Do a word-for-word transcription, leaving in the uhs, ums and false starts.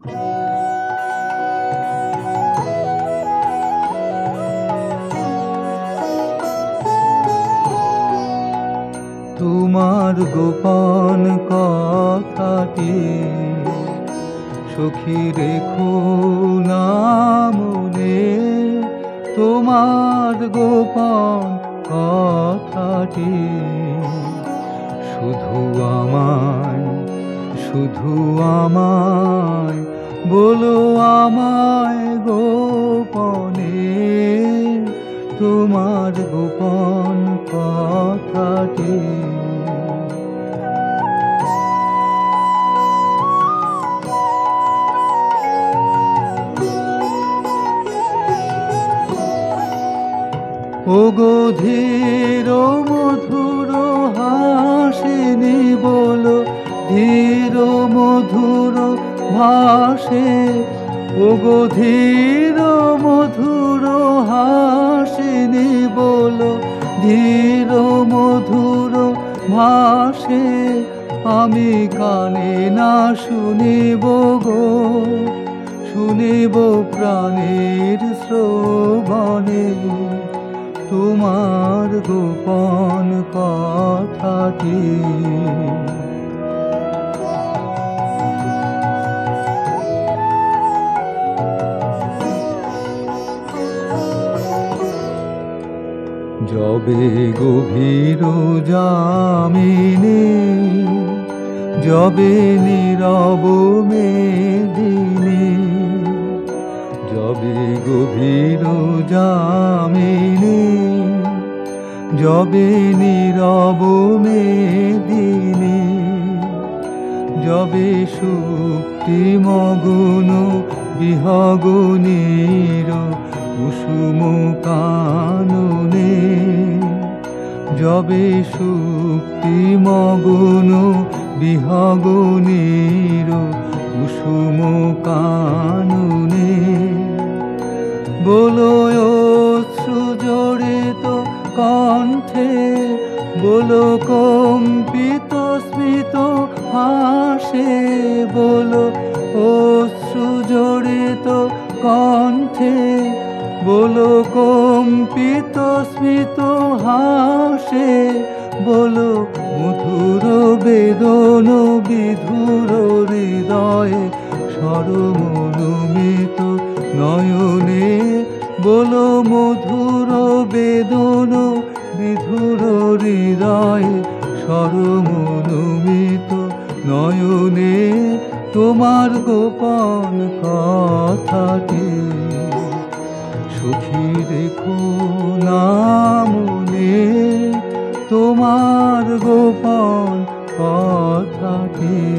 তোমার গোপন কথাটি সখী রেখো না মনে, তোমার গোপন কথাটি শুধু আমায়, শুধু আমায় বলো, আমায় গোপনে তোমার গোপন কথাটি। ওগো ধীর মধুর হাসিনি বলো, ধীর মধুর ভাসে, ওগো ধীর মধুর হাসিনি বলো, ধীর মধুর ভাসে, আমি কানে না শুনিব গো, শুনিব প্রাণের শ্রবণে তোমার গোপন কথাটি। যবে গভীর যামিনী, যবে নীরব মেদিনী, যবে গভীর যামিনী, যবে নীরব মেদিনী, যবে সুপ্তি মগ্ন বিহগনীর কুসুম কাননে, যবে সুপ্তি মগ্ন বিহগনীর কুসুম কাননে, বলো অশ্রু জড়িত কণ্ঠে, বলো কম্পিত স্মিত হাসে, বলো অশ্রু জড়িত কণ্ঠে, বলো কম্পিত স্মিত হাসে, বলো মধুর বেদন বিধুর হৃদয়ে সরমনোমিত নয়নে, বলো মধুর বেদন বিধুর হৃদয়ে সরমনোমিত নয়নে তোমার গোপন কথাটি সখী রেখো না মনে, তোমার গোপন কথাটি।